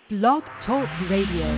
Blog Talk Radio.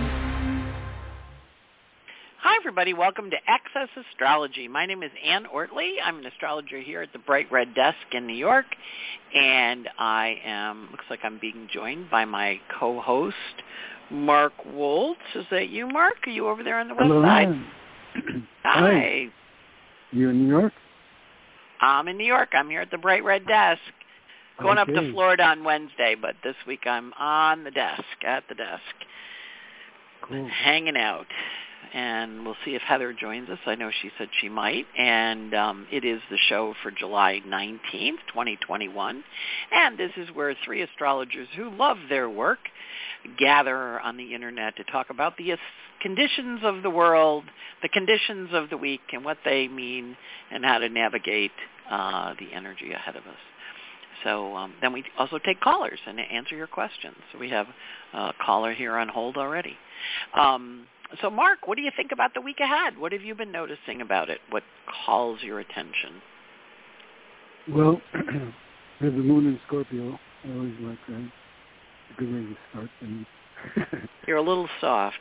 Hi, everybody. Welcome to Access Astrology. My name is Ann Ortley. I'm an astrologer here at the Bright Red Desk in New York, and looks like I'm being joined by my co-host, Mark Woltz. Is that you, Mark? Are you over there on the west Hello, side? Ann. Hi. You in New York? I'm in New York. I'm here at the Bright Red Desk. Going up to Florida on Wednesday, but this week I'm on the desk, at the desk, hanging out. And we'll see if Heather joins us. I know she said she might. And it is the show for July 19th, 2021. And this is where three astrologers who love their work gather on the Internet to talk about the conditions of the world, the conditions of the week, and what they mean, and how to navigate the energy ahead of us. So then we also take callers and answer your questions. So we have a caller here on hold already. So, Mark, what do you think about the week ahead? What have you been noticing about it? What calls your attention? Well, we have the moon in Scorpio. I always like that. It's a good way to start things. You're a little soft.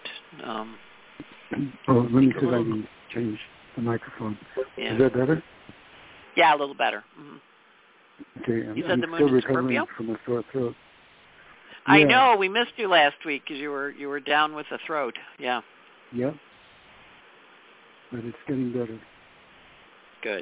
Let me see if I can change the microphone. Yeah. Is that better? Yeah, a little better. Mm-hmm. Okay, you said I'm the moon still in recovering Scorpio? from a sore throat. Yeah. I Yeah. know. We missed you last week because you were down with the throat. Yeah. Yep. But it's getting better. Good.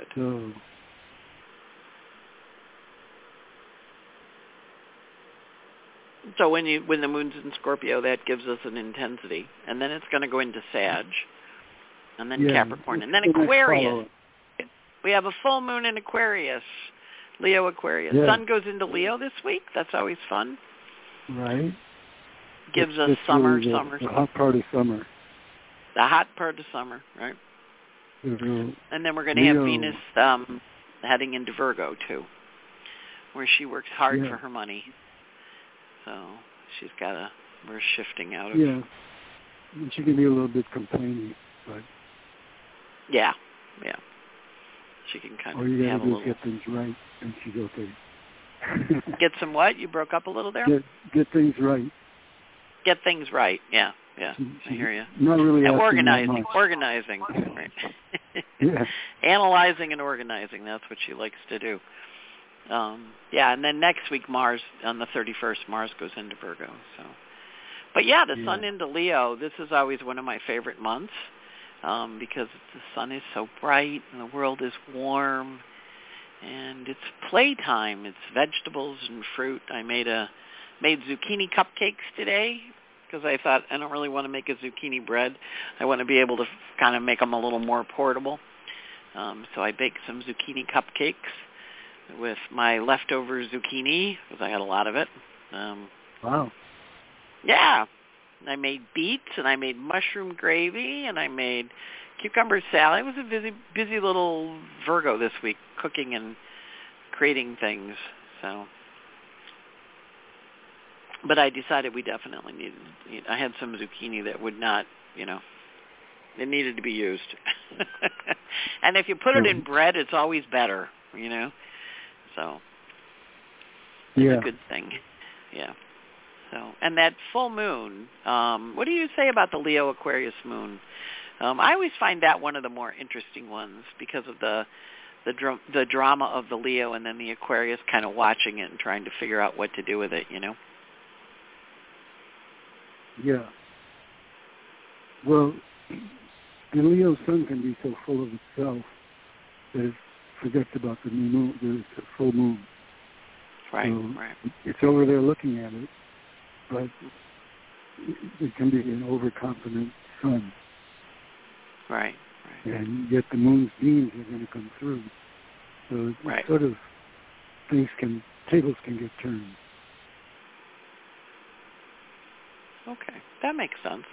So when the moon's in Scorpio, that gives us an intensity, and then it's going to go into Sag, and then Capricorn, and then Aquarius. We have a full moon in Aquarius, Leo Aquarius. Yeah. Sun goes into Leo this week. That's always fun. Right. Gives us summer. The hot part of summer. The hot part of summer, right? And then we're going to have Venus heading into Virgo, too, where she works hard for her money. So we're shifting out of... Yeah. And she can be a little bit complaining, but... Yeah. She can kind of have a little... All you got to do is get things right, and she's okay. Get some what? You broke up a little there? Get things right. Get things right, yeah. I hear you. Not really and organizing, right. Yeah. Analyzing and organizing, that's what she likes to do. And then next week, Mars, on the 31st, Mars goes into Virgo. So, but the Sun into Leo, this is always one of my favorite months because the sun is so bright and the world is warm and it's playtime. It's vegetables and fruit. I made zucchini cupcakes today because I thought I don't really want to make a zucchini bread. I want to be able to kind of make them a little more portable. So I baked some zucchini cupcakes with my leftover zucchini because I had a lot of it. Wow. Yeah. I made beets and I made mushroom gravy and I made cucumber salad. It was a busy little Virgo this week, cooking and creating things. So, but I decided we definitely needed. I had some zucchini that would not, it needed to be used. And if you put it in bread, it's always better, So, it's a good thing. Yeah. So, and that full moon, what do you say about the Leo Aquarius moon? I always find that one of the more interesting ones because of the drama of the Leo and then the Aquarius kind of watching it and trying to figure out what to do with it, Yeah. Well, the Leo sun can be so full of itself that it forgets about the new moon, the full moon. Right, so it's over there looking at it, but it can be an overconfident sun. Right. And yet the moon's beams are going to come through. So it's sort of tables can get turned. Okay, that makes sense.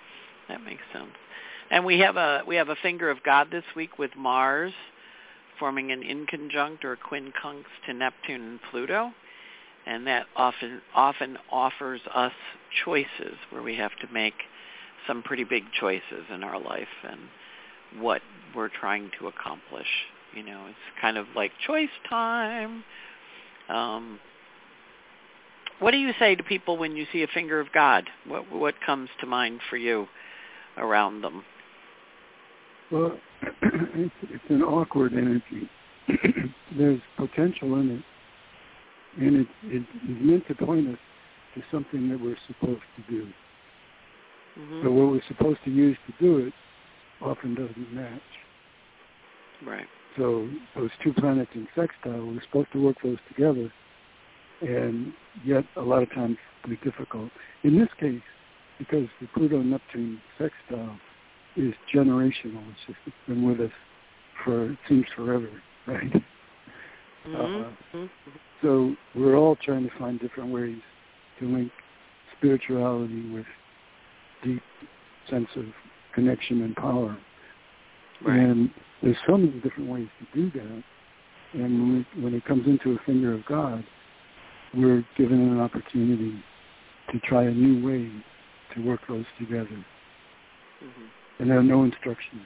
And we have a finger of God this week with Mars forming an inconjunct or quincunx to Neptune and Pluto, and that often offers us choices where we have to make some pretty big choices in our life and what we're trying to accomplish. It's kind of like choice time. What do you say to people when you see a finger of God? What comes to mind for you around them? Well, it's an awkward energy. There's potential in it, and it is meant to point us to something that we're supposed to do. Mm-hmm. But what we're supposed to use to do it often doesn't match. Right. So those two planets in sextile, we're supposed to work those together, and yet a lot of times it's difficult. In this case, because the Pluto-Neptune sextile is generational, it's been with us for, it seems, forever, right? Mm-hmm. So we're all trying to find different ways to link spirituality with deep sense of connection and power. Right. And there's so many different ways to do that. And when it comes into a finger of God, we're given an opportunity to try a new way to work those together. Mm-hmm. And there are no instructions.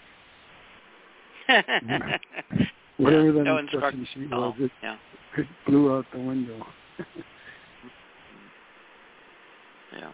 Whatever that no instruction sheet was, it blew out the window. Yeah.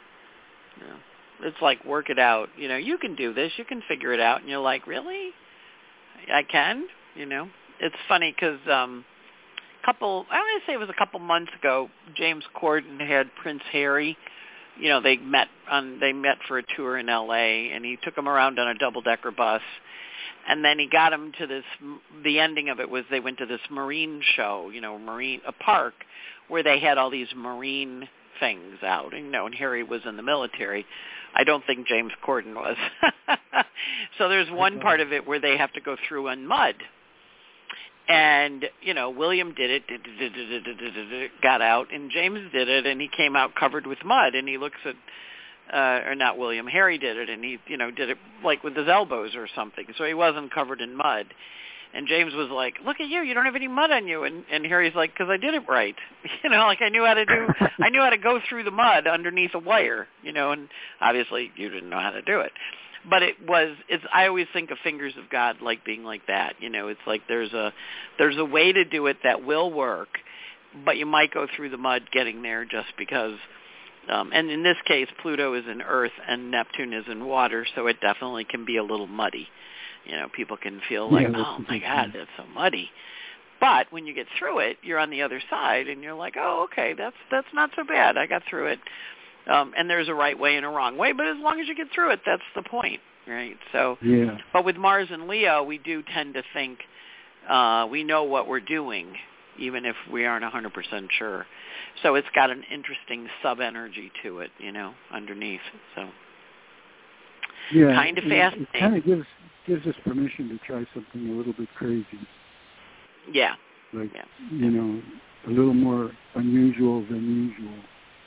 It's like, work it out. You can do this. You can figure it out. And you're like, really? I can? It's funny because I want to say it was a couple months ago, James Corden had Prince Harry. They met for a tour in L.A., and he took him around on a double-decker bus. And then he got him to the ending of it was they went to this marine show, a park, where they had all these marine things out. And Harry was in the military. I don't think James Corden was. So there's one part of it where they have to go through in mud. And, William did it, got out, and James did it, and he came out covered with mud, and he looks at, or not William, Harry did it, and he, did it like with his elbows or something, so he wasn't covered in mud. And James was like, look at you don't have any mud on you. And Harry's like, because I did it right. I knew how to go through the mud underneath a wire, and obviously you didn't know how to do it. But I always think of fingers of God like being like that. It's like there's a way to do it that will work, but you might go through the mud getting there just because. And in this case, Pluto is in earth and Neptune is in water, so it definitely can be a little muddy. People can feel like, oh my God, that's so muddy. But when you get through it, you're on the other side, and you're like, oh, okay, that's not so bad. I got through it. And there's a right way and a wrong way, but as long as you get through it, that's the point, right? So, yeah. But with Mars and Leo, we do tend to think we know what we're doing, even if we aren't 100% sure. So it's got an interesting sub-energy to it, underneath. So, yeah, kind of fascinating. It kind of gives us permission to try something a little bit crazy. Yeah. Like, a little more unusual than usual.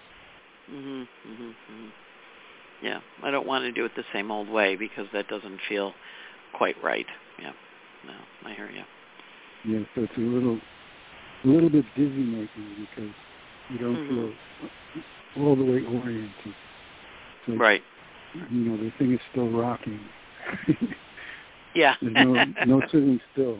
Yeah, I don't want to do it the same old way because that doesn't feel quite right. Yeah, no, I hear you. Yeah, so it's a little bit dizzy making because you don't feel all the way oriented. So, right. The thing is still rocking. Yeah. There's no sitting still.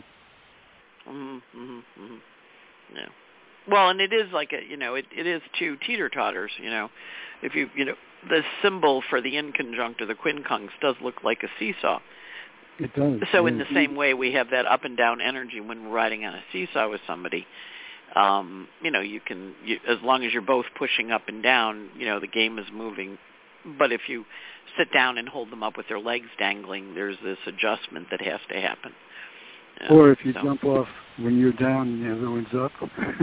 Yeah. Well, and it is like it is two teeter-totters, If the symbol for the inconjunct or the quincunx does look like a seesaw. It does. So in the same way, we have that up and down energy when we're riding on a seesaw with somebody. You can, as long as you're both pushing up and down, the game is moving. But if you sit down and hold them up with their legs dangling, there's this adjustment that has to happen. Or if you jump off when you're down and the other one's up.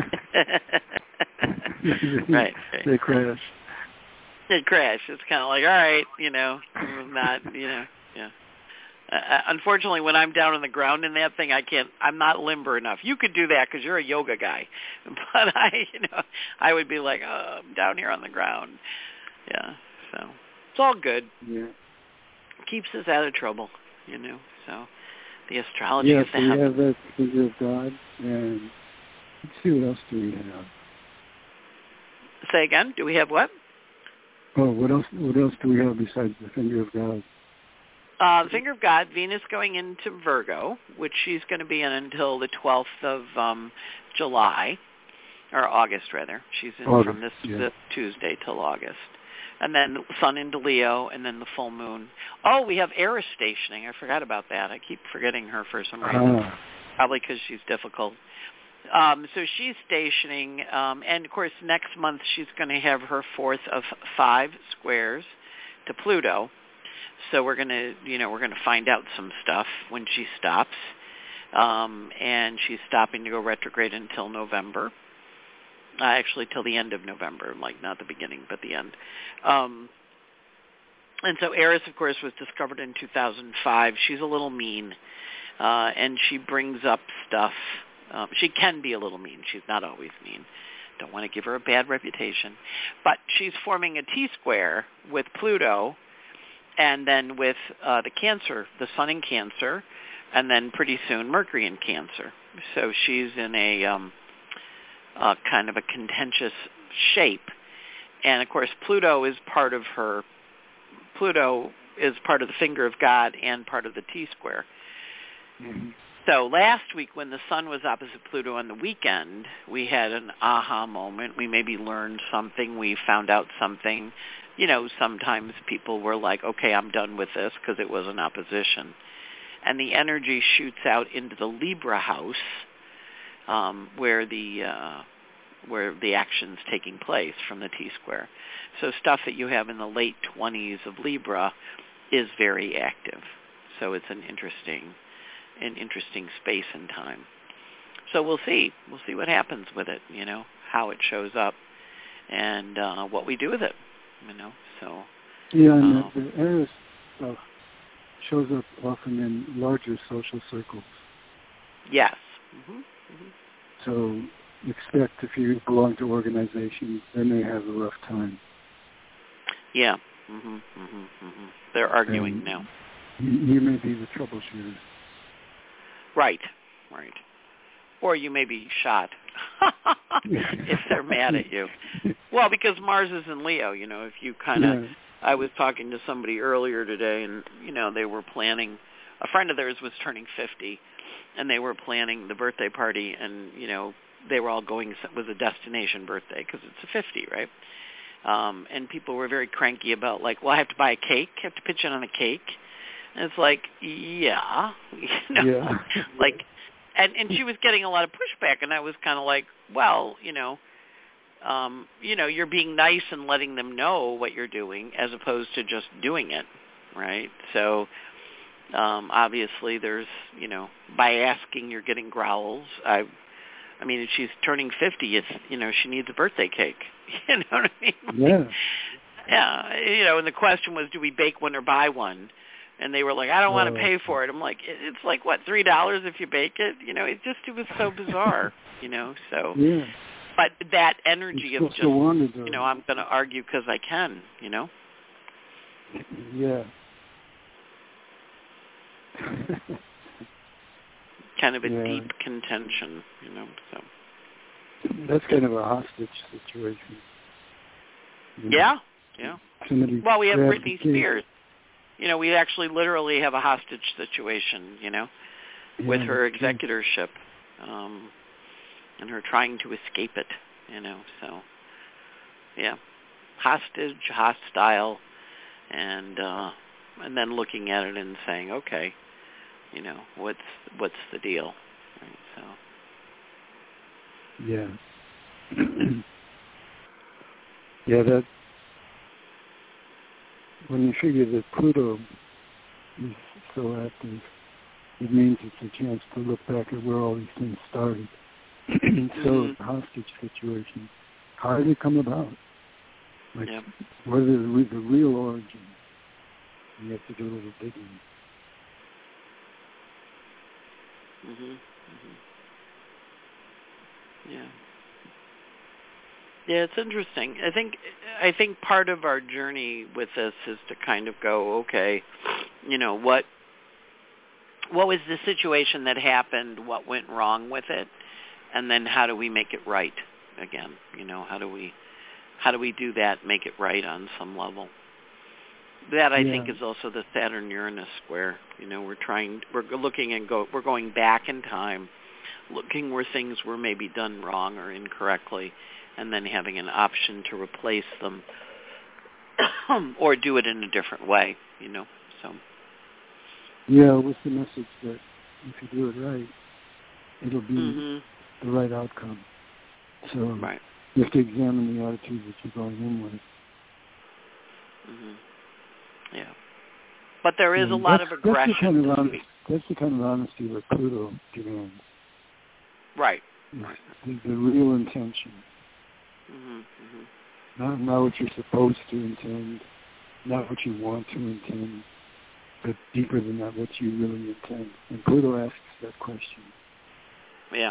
Right. They crash. They crash. It's kind of like, all right, not, yeah. Unfortunately, when I'm down on the ground in that thing, I'm not limber enough. You could do that because you're a yoga guy. But I would be like, oh, I'm down here on the ground. Yeah, so it's all good. Yeah. Keeps us out of trouble, so the astrology of the we heavens. have that figure of God, and let's see what else do we have. Say again, do we have what? Oh, what else do we have besides the finger of God? The finger of God, Venus going into Virgo, which she's going to be in until the 12th of July. or August rather. She's in August, from this Tuesday till August. And then Sun into Leo, and then the full moon. Oh, we have Eris stationing. I forgot about that. I keep forgetting her for some reason. Probably because she's difficult. So she's stationing, and of course next month she's going to have her fourth of 5 squares to Pluto. So we're going to find out some stuff when she stops. And she's stopping to go retrograde until November. Actually, till the end of November, like not the beginning, but the end. And so Eris, of course, was discovered in 2005. She's a little mean, and she brings up stuff. She can be a little mean. She's not always mean. Don't want to give her a bad reputation. But she's forming a T-square with Pluto, and then with the Cancer, the Sun in Cancer, and then pretty soon Mercury in Cancer. So she's in a kind of a contentious shape. And, of course, Pluto is part of the finger of God and part of the T-square. Mm-hmm. So last week when the Sun was opposite Pluto on the weekend, we had an aha moment. We maybe learned something. We found out something. Sometimes people were like, okay, I'm done with this because it was an opposition. And the energy shoots out into the Libra house, where the action's taking place from the T-square. So stuff that you have in the late 20s of Libra is very active. So it's an interesting space and time. So we'll see. We'll see what happens with it, how it shows up and what we do with it, So yeah, and the Eris stuff shows up often in larger social circles. Yes. Mm-hmm. Mm-hmm. So expect if you belong to organizations, they may have a rough time. Yeah. Mm-hmm. Mm-hmm. Mm-hmm. They're arguing now. You may be the troubleshooter. Right. Or you may be shot if they're mad at you. Well, because Mars is in Leo, if you kind of... Yeah. I was talking to somebody earlier today, and, they were planning... A friend of theirs was turning 50, and they were planning the birthday party, and, they were all going... It was a destination birthday, because it's a 50, right? And people were very cranky about, like, well, I have to buy a cake? I have to pitch in on a cake? And it's like, yeah. Yeah. Like... And she was getting a lot of pushback, and I was kind of like, well, you're being nice and letting them know what you're doing as opposed to just doing it, right? So obviously there's, by asking you're getting growls. I mean, if she's turning 50, it's, she needs a birthday cake. You know what I mean? Yeah. Yeah. And the question was, do we bake one or buy one? And they were like, I don't want to pay for it. I'm like, it's like, what, $3 if you bake it? It was so bizarre, so. Yeah. But that energy of just, I'm going to argue because I can, Yeah. Kind of a deep contention, so. That's kind of a hostage situation. Yeah. Somebody well, we have Britney Spears. We actually literally have a hostage situation, with her executorship, and her trying to escape it, so, yeah, hostage, hostile, and then looking at it and saying, okay, what's the deal, right, so. Yeah. Yeah, that, when you figure that Pluto is so active, it means it's a chance to look back at where all these things started. So the hostage situation, how did it come about? Like, what are the real origins? You have to do a little digging. Yeah. Yeah, it's interesting. I think part of our journey with this is to kind of go, okay, what was the situation that happened? What went wrong with it? And then how do we make it right again? How do we do that, make it right on some level? That I think is also the Saturn-Uranus square. We're looking and we're going back in time looking where things were maybe done wrong or incorrectly, and then having an option to replace them or do it in a different way, So. Yeah, with the message that if you do it right, it'll be the right outcome. So right. You have to examine the attitude that you're going in with. Yeah. But there is a lot of aggression. That's the kind of honesty that Pluto demands. Right. The real intention. Not what you're supposed to intend, not what you want to intend, but deeper than that, what you really intend. And Pluto asks that question. Yeah.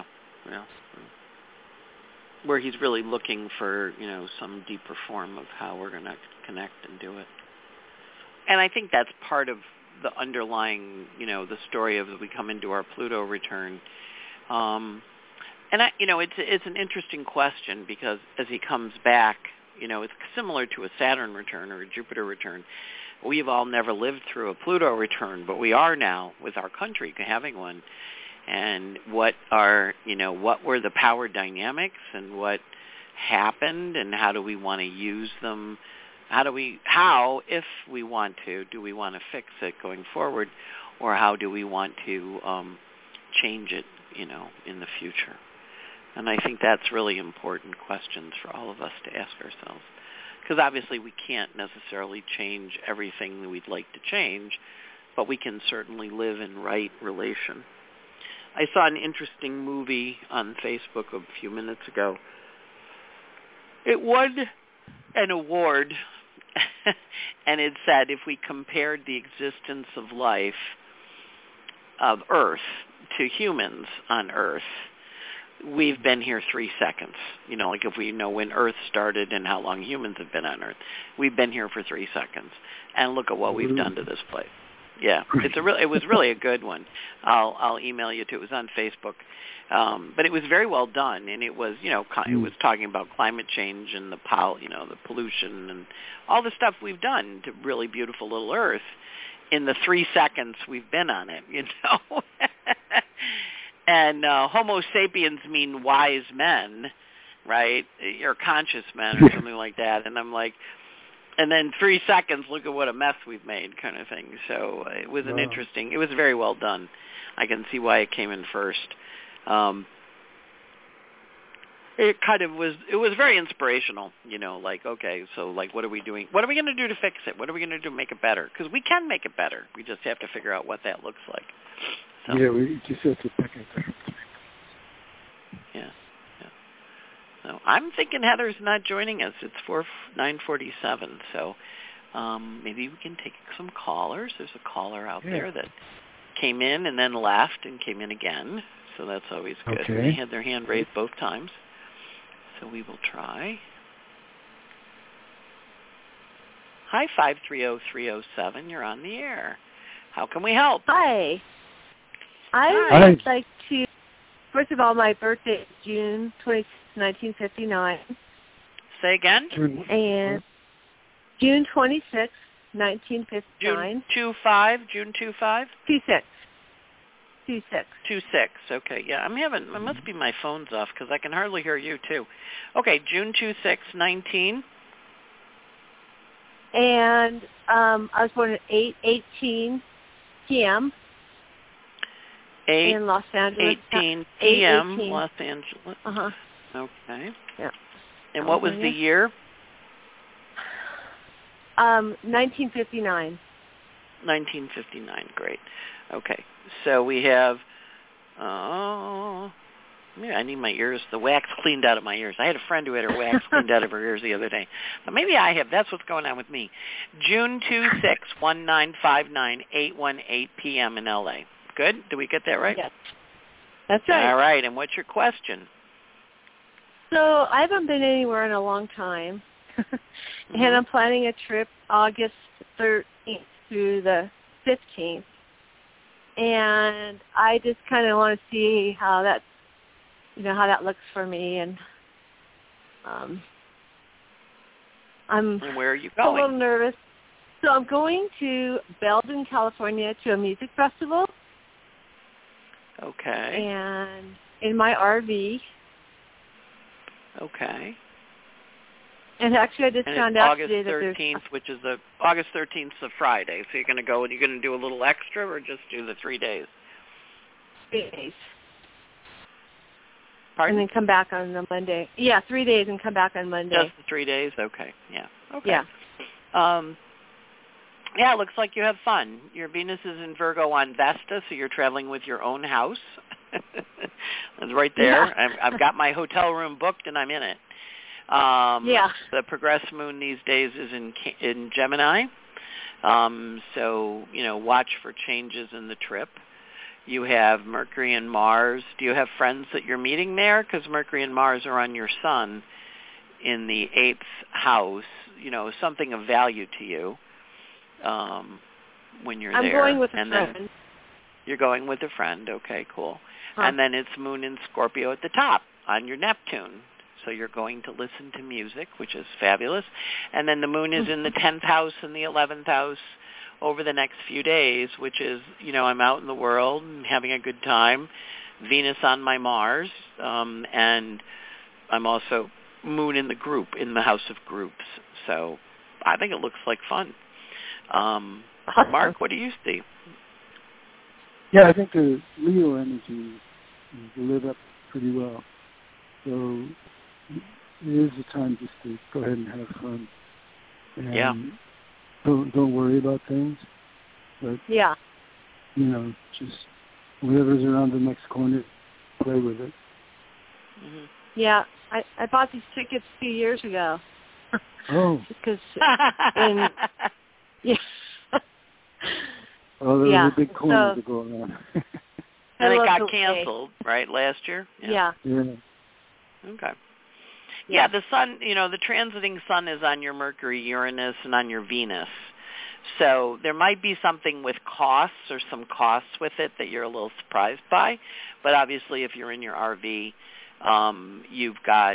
Where he's really looking for, some deeper form of how we're going to connect and do it. And I think that's part of the underlying, the story of we come into our Pluto return. And it's an interesting question because as he comes back, it's similar to a Saturn return or a Jupiter return. We've all never lived through a Pluto return, but we are now with our country having one. And what were the power dynamics and what happened and how do we want to use them? If we want to, do we want to fix it going forward, or how do we want to change it, in the future? And I think that's really important questions for all of us to ask ourselves. Because obviously we can't necessarily change everything that we'd like to change, but we can certainly live in right relation. I saw an interesting movie on Facebook a few minutes ago. It won an award, and it said if we compared the existence of life of Earth to humans on Earth, we've been here 3 seconds. Like if we know when Earth started and how long humans have been on Earth, we've been here for 3 seconds. And look at what we've done to this place. Yeah, it was really a good one. I'll email you too. It was on Facebook, but it was very well done, and it was it was talking about climate change and the pollution and all the stuff we've done to really beautiful little Earth in the 3 seconds we've been on it. And Homo sapiens mean wise men, right? Or conscious men or something like that. And I'm like. And then 3 seconds, look at what a mess we've made kind of thing. So it was it was very well done. I can see why it came in first. It was very inspirational, okay, so what are we doing? What are we going to do to fix it? What are we going to do to make it better? Because we can make it better. We just have to figure out what that looks like. So. Yeah, we just have to pick it. Yeah. So I'm thinking Heather's not joining us. It's 9:47, so maybe we can take some callers. There's a caller out there that came in and then left and came in again, so that's always good. Okay. They had their hand raised both times, so we will try. Hi, 530-307. You're on the air. How can we help? Hi. I would like to, first of all, my birthday is June 26th, 1959. Say again? And June 26th, 1959. June 25? 26. 26. Okay, yeah. I must be my phone's off because I can hardly hear you too. Okay, June 26, 19. And I was born at 8:18 p.m. in Los Angeles. 18 p.m. Los Angeles. Uh-huh. Okay. Yeah. And what was the year? 1959. 1959. Great. Okay. So we have. I need my ears. The wax cleaned out of my ears. I had a friend who had her wax cleaned out of her ears the other day. But maybe I have. That's what's going on with me. June 26, 1959, 8:18 p.m. in L.A. Good? Did we get that right? Yes. That's right. All right. And what's your question? So I haven't been anywhere in a long time. And I'm planning a trip August 13th through the 15th. And I just kind of want to see how that looks for me. And I'm where are you going? a little nervous. So I'm going to Belden, California, to a music festival. Okay. And in my RV. Okay. And actually, I just And found it's out August today that 13th, which is August 13th is a Friday. So you're going to go and you're going to do a little extra, or just do the 3 days? 3 days. Pardon? And then come back on the Monday. Yeah, 3 days and come back on Monday. Just the 3 days? Okay. Yeah. Okay. Yeah. Yeah, it looks like you have fun. Your Venus is in Virgo on Vesta, so you're traveling with your own house. It's right there. Yeah. I've got my hotel room booked, and I'm in it. Yeah. The progress moon these days is in Gemini. So, watch for changes in the trip. You have Mercury and Mars. Do you have friends that you're meeting there? Because Mercury and Mars are on your sun in the 8th house, something of value to you when you're there. I'm going with a friend. You're going with a friend. Okay, cool. Huh. And then it's Moon in Scorpio at the top on your Neptune. So you're going to listen to music, which is fabulous. And then the Moon is in the 10th house and the 11th house over the next few days, which is, I'm out in the world and having a good time. Venus on my Mars. And I'm also Moon in the group, in the house of groups. So I think it looks like fun. Mark, what do you see? Yeah, I think the Leo energy is lit up pretty well. So it is a time just to go ahead and have fun. And yeah. Don't worry about things. But yeah. Just whatever's around the next corner, play with it. Mm-hmm. Yeah, I bought these tickets 2 years ago. Oh. Because yeah. Oh, there was a big corner so, to go around. And it got canceled, right, last year? Yeah. Okay. Yeah, the sun, the transiting sun is on your Mercury, Uranus, and on your Venus. So there might be something with costs or some costs with it that you're a little surprised by. But obviously if you're in your RV, you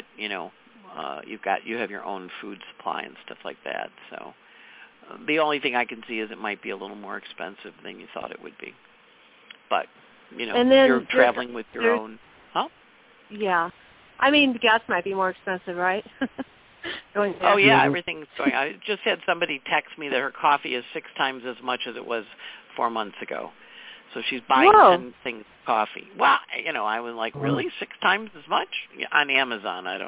have your own food supply and stuff like that. So the only thing I can see is it might be a little more expensive than you thought it would be. But, and then you're traveling with your own. Huh? Yeah. I mean, the gas might be more expensive, right? Oh, yeah, everything's going. I just had somebody text me that her coffee is 6 times as much as it was 4 months ago. So she's buying 10 things of coffee. Well, I was like, really? 6 times as much? Yeah, on Amazon, I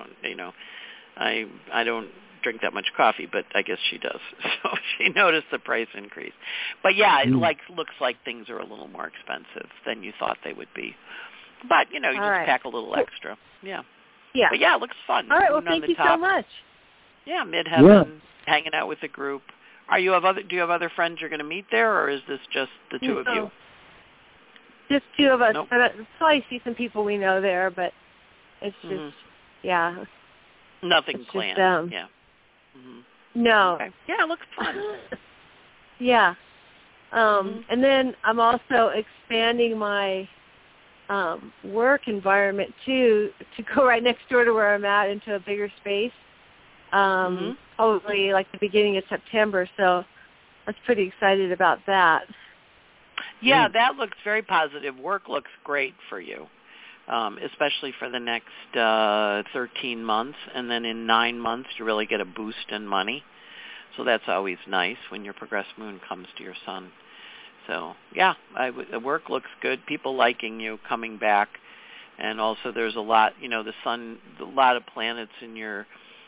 don't drink that much coffee, but I guess she does. So she noticed the price increase. But yeah, it looks like things are a little more expensive than you thought they would be. But, you just pack a little extra. Yeah. Yeah. But yeah, it looks fun. All right, well, thank you so much. Yeah, Midheaven, hanging out with the group. Do you have other friends you're going to meet there, or is this just the two of you? Just 2 of us. Nope. I'll probably see some people we know there, but it's just, yeah. Nothing it's planned. Just, yeah. Mm-hmm. No. Okay. Yeah, it looks fun. Yeah. And then I'm also expanding my work environment too, to go right next door to where I'm at into a bigger space. Probably like the beginning of September. So I was pretty excited about that. Yeah, that looks very positive. Work looks great for you, especially for the next 13 months. And then in 9 months, you really get a boost in money. So that's always nice when your progress moon comes to your sun. So, yeah, the work looks good. People liking you, coming back. And also there's a lot, the sun, a lot of planets in your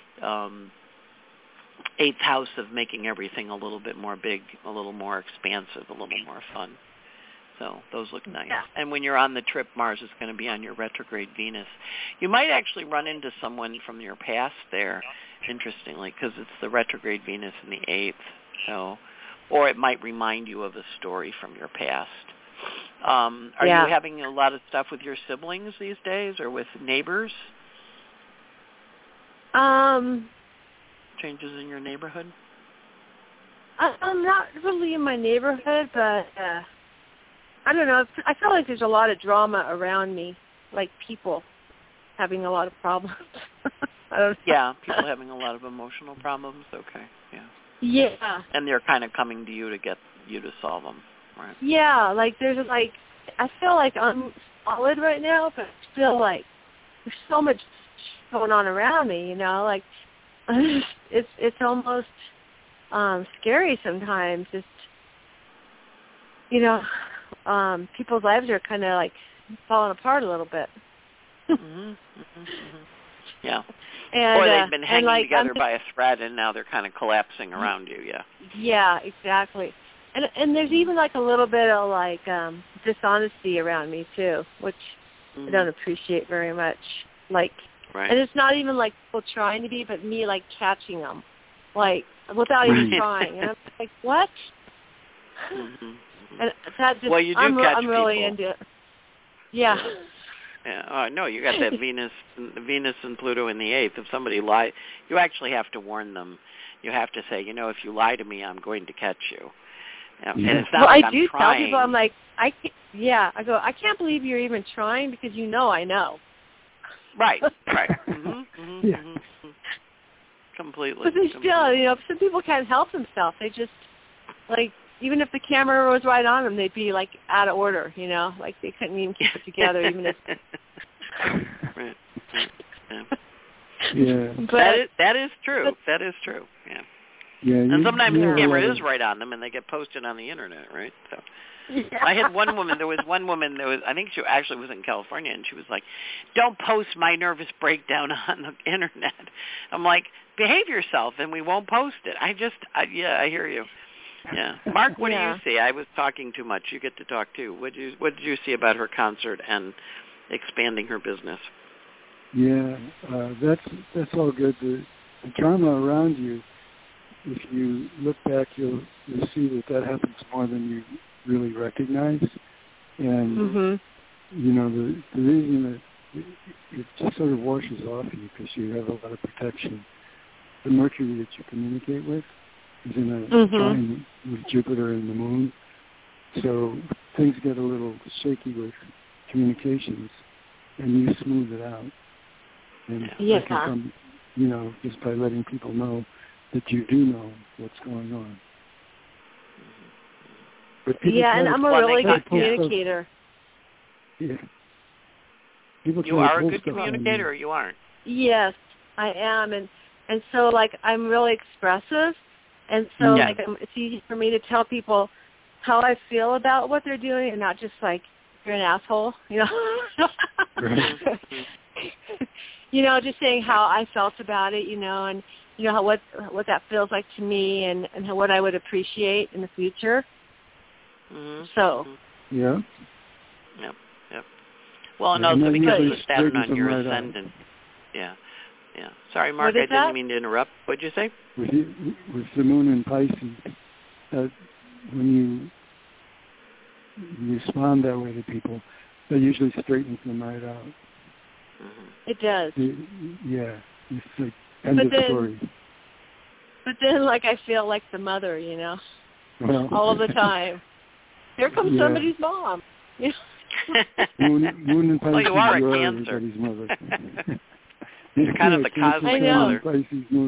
8th house of making everything a little bit more big, a little more expansive, a little more fun. So those look nice. Yeah. And when you're on the trip, Mars is going to be on your retrograde Venus. You might actually run into someone from your past there, interestingly, because it's the retrograde Venus in the 8th. So, or it might remind you of a story from your past. Are you having a lot of stuff with your siblings these days, or with neighbors? Changes in your neighborhood? I'm not really in my neighborhood, but I don't know. I feel like there's a lot of drama around me, like people having a lot of problems. I don't know. Yeah, people having a lot of emotional problems. Okay, yeah. Yeah. And they're kind of coming to you to get you to solve them, right? Yeah, like there's like, I feel like I'm solid right now, but still like there's so much going on around me, you know, like it's almost scary sometimes. Just, you know, people's lives are kind of like falling apart a little bit. Yeah. And, or they've been hanging like, together by a thread, and now they're kind of collapsing around you. Yeah. Yeah, exactly. And there's even like a little bit of like dishonesty around me too, which I don't appreciate very much. Like, and it's not even like people trying to be, but me like catching them, like without even trying. And I'm like, what? And that just, well, you do I'm really people. into it. Yeah. Yeah. No, you got that Venus and Pluto in the 8th. If somebody lies, you actually have to warn them. You have to say, you know, if you lie to me, I'm going to catch you. And it's not like I do I'm tell people, I'm like, I can't believe you're even trying because you know I know. Right. Completely. But they still, you know, some people can't help themselves. They just, like, even if the camera was right on them, they'd be, like, out of order, you know? Like, they couldn't even keep it together, even if... Right. Yeah. But, that is true. That is true, yeah. Yeah, and sometimes the camera is right on them, and they get posted on the Internet, right? So I had one woman, I think she actually was in California, and she was like, don't post my nervous breakdown on the Internet. I'm like, behave yourself, and we won't post it. I hear you. Yeah. Mark, what do you see? I was talking too much. You get to talk, too. What did you see about her concert and expanding her business? Yeah, that's all good. The drama around you, if you look back, you'll see that happens more than you really recognize. And, you know, the reason that it just sort of washes off you because you have a lot of protection. The Mercury that you communicate with is in a trine with Jupiter and the Moon. So things get a little shaky with communications, and you smooth it out. And that can come, you know, just by letting people know that you do know what's going on. But and I'm a really good communicator. Yeah. You are a good communicator, or you aren't? Yes, I am, and so like I'm really expressive, and so like it's easy for me to tell people how I feel about what they're doing, and not just like you're an asshole, you know. You know, just saying how I felt about it, you know, and you know how what that feels like to me, and what I would appreciate in the future. So. Yeah. Yep. Well, and also because of the Saturn on your ascendant. Yeah. Sorry, Mark, I didn't mean to interrupt. What did you say? With the Moon in Pisces, when you respond that way to people, that usually straightens them right out. It does. Yeah. It's like end of story. But then, like, I feel like the mother, you know, all the time. Here comes somebody's mom. You know? Moon and Pisces, well, you are a Cancer. Everybody's mother. You're kind of the cosmic mother. Pisces, Moon.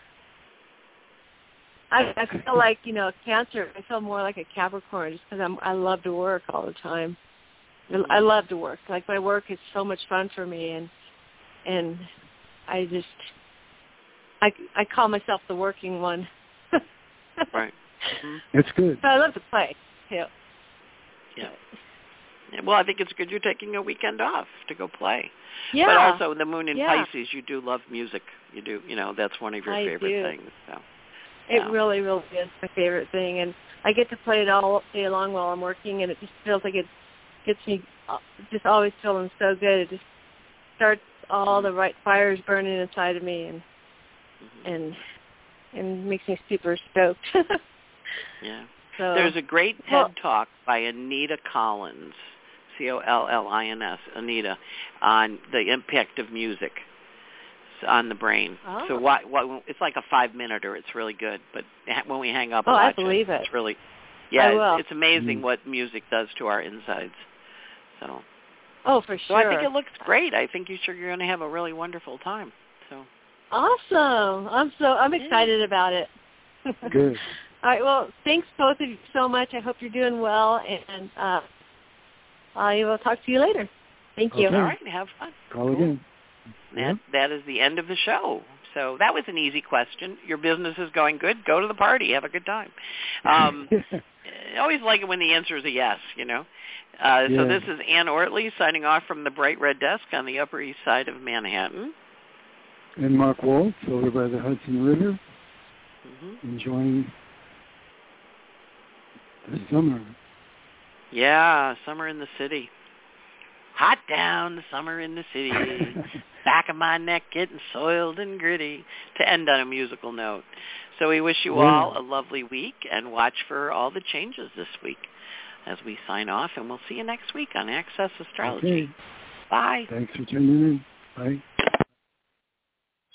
Right. I feel like, you know, Cancer, I feel more like a Capricorn just because I love to work all the time. I love to work. Like, my work is so much fun for me, and I just, I call myself the working one. Right. It's good. But I love to play, too. Yeah. Well, I think it's good you're taking a weekend off to go play. Yeah. But also the Moon in Pisces, you do love music. You do, you know, that's one of your favorite things. So. It really, really is my favorite thing, and I get to play it all day long while I'm working, and it just feels like it gets me just always feeling so good. It just starts all the right fires burning inside of me, and makes me super stoked. Yeah. So, there's a great TED Talk by Anita Collins, Collins, Anita, on the impact of music on the brain. Oh. So it's like a 5-minute-er. It's really good. But when we hang up, I believe it. It's really, it's amazing what music does to our insides. So. Oh, for sure. So I think it looks great. I think you're going to have a really wonderful time. So. Awesome! I'm excited about it. Good. All right. Well, thanks both of you so much. I hope you're doing well, and I will talk to you later. Thank you. Okay. All right, have fun. Call again. That is the end of the show. So that was an easy question. Your business is going good. Go to the party. Have a good time. I always like it when the answer is a yes, you know. So this is Ann Ortley signing off from the Bright Red Desk on the Upper East Side of Manhattan. And Mark Waltz over by the Hudson River, enjoying the summer. Yeah, summer in the city. Hot down, the summer in the city. Back of my neck getting soiled and gritty. To end on a musical note. So we wish you all a lovely week and watch for all the changes this week as we sign off. And we'll see you next week on Access Astrology. Okay. Bye. Thanks for tuning in. Bye.